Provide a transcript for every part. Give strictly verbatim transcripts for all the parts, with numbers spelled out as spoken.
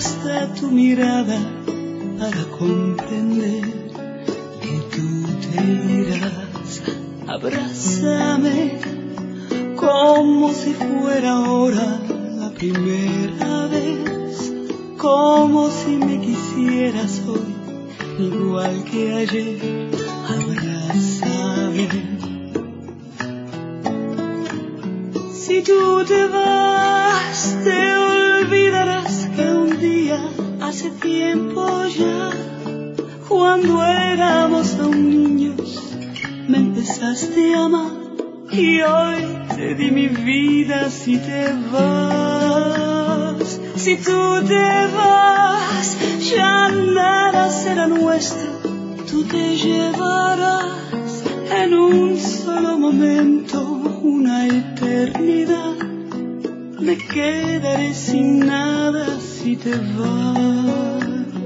basta tu mirada para comprender que tú te irás. Abrázame como si fuera ahora la primera vez, como si me quisieras hoy, igual que ayer. Abrázame. Si tú te vas, te olvidarás que un día, hace tiempo ya, cuando éramos aún niños, me empezaste a amar. Y hoy te di mi vida si te vas. Si tú te vas, ya nada será nuestro. Tú te llevarás en un solo momento una eternidad. Me quedaré sin nada si te vas.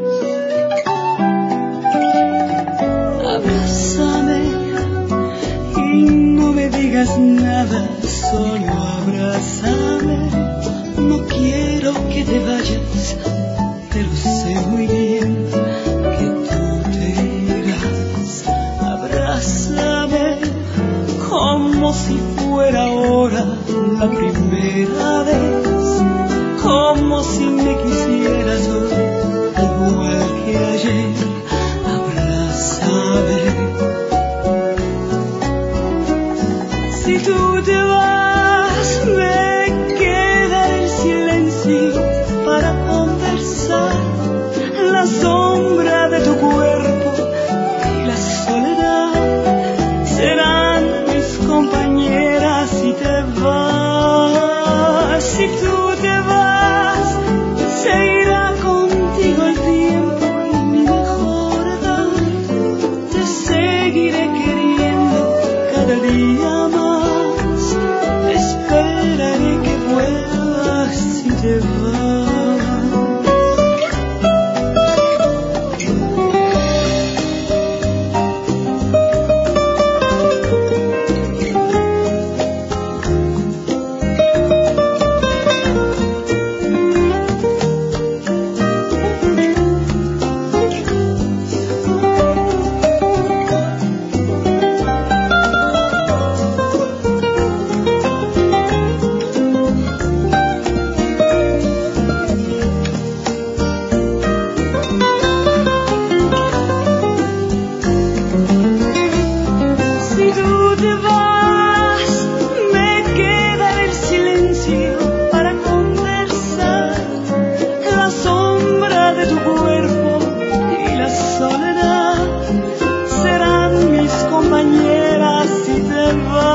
Abrázame y no me digas nada, solo abrázame. No quiero que te vayas, pero sé muy bien que tú te irás. Abrázame como si fuera ahora la primera vez, como si me quisieras hoy, igual que ayer. Abrázame. Si tú te vas, me queda el silencio para conversar. La sombra de tu cuerpo y la soledad serán mis compañeras si te vas. Si tú te vas, se irá contigo el tiempo y mi mejor edad. Te seguiré queriendo cada día más. Esperaré que vuelvas si te vas. Compañeras si te vas.